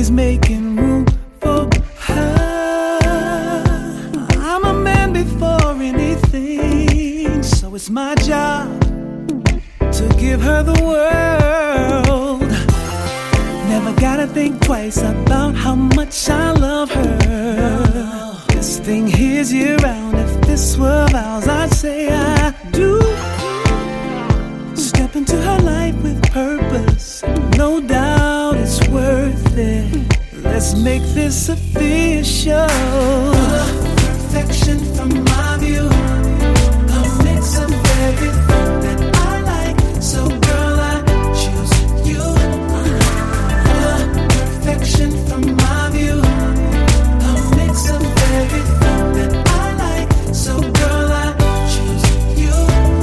always making room for her. I'm a man before anything, so it's my job to give her the world. Never gotta think twice about how much I love her. This thing here's year round. If this were vows, I'd say I do. Step into her life with purpose, no doubt it's worth it. Let's make this official. Perfection from my view, a mix of everything that I like. So girl, I choose you. Perfection from my view, a mix of everything that I like. So girl, I choose you.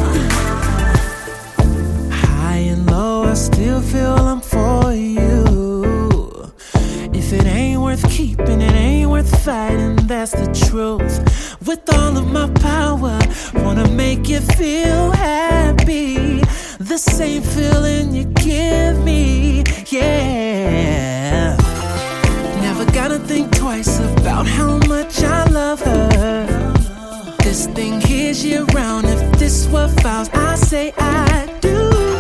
High and low, I still feel I'm for you. If it ain't worth keeping, it ain't worth fighting, that's the truth. With all of my power, wanna make you feel happy. The same feeling you give me, yeah. Never gotta think twice about how much I love her. This thing here's year round. If this were vows, I say I do.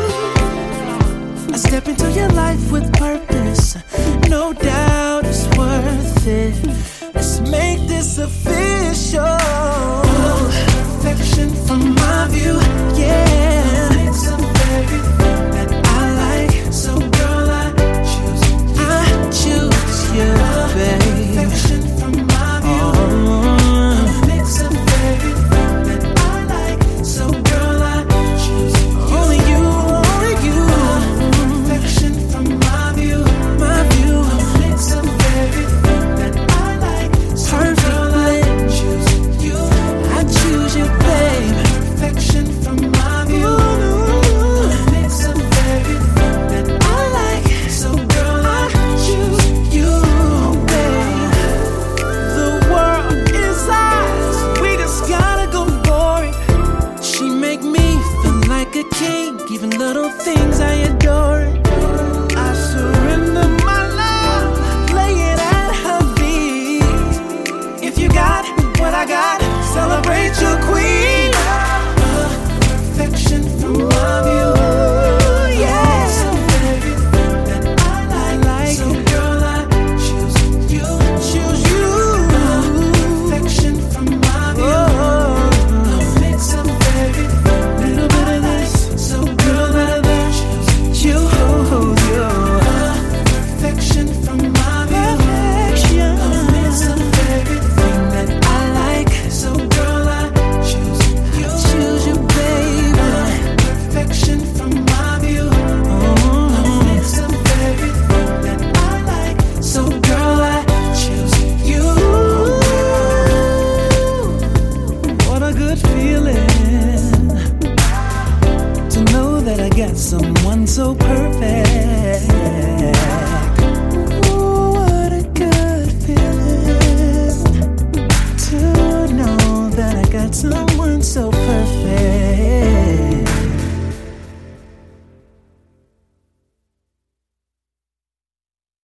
I step into your life with purpose, no doubt it's worth it. Let's make this official. Perfection from my view, yeah. Mix of everything that I like. So girl, I choose you, babe. Perfection from my view, a mix of everything that I like. So girl, I choose you. Only you, only you. Perfection from my view, a mix of everything that I like. So girl, I choose you. I choose you, babe. Perfection from my view, a mix of everything that I like. So girl, I choose you, babe. The world is ours, we just gotta go for it. She make me feel like a king, even little things I adore it. I surrender my love, lay it at her feet. If you got what I got, celebrate your queen. Perfection from my view, yeah. So everything that I like. So girl, I choose you, choose you. Perfection from my view, a mix of everything, little bit of this. So girl, I choose you. Perfection from my view, a mix of everything that I like. So girl, I choose you, baby. Perfection from my view, a mix of everything that I like. So girl, I choose you. What a good feeling to know that I got someone so perfect.